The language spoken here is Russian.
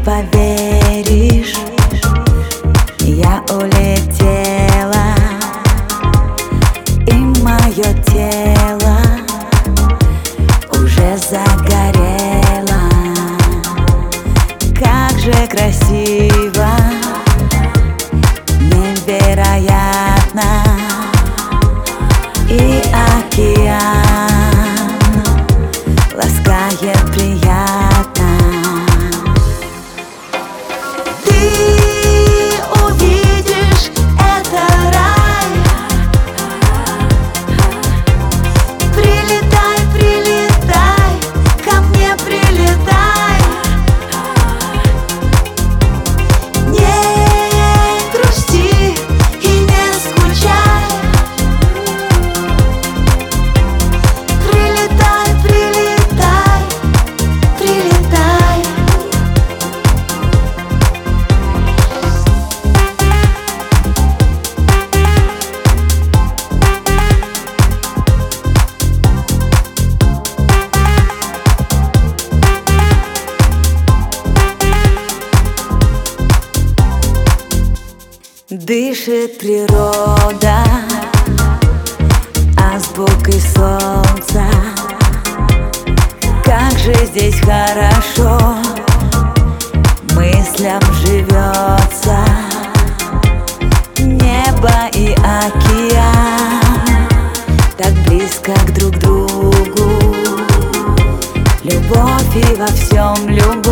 поверишь, я улетела, и мое тело уже загорело. Как же красиво, невероятно, и океан ласкает приятно. Ты увидишь, это рай. Прилетай, прилетай, ко мне прилетай. Не грусти и не скучай. Прилетай, прилетай, прилетай. Дышит природа азбукой солнца. Как же здесь хорошо, мыслям живется. Небо и океан так близко к друг другу. Любовь и во всем любовь.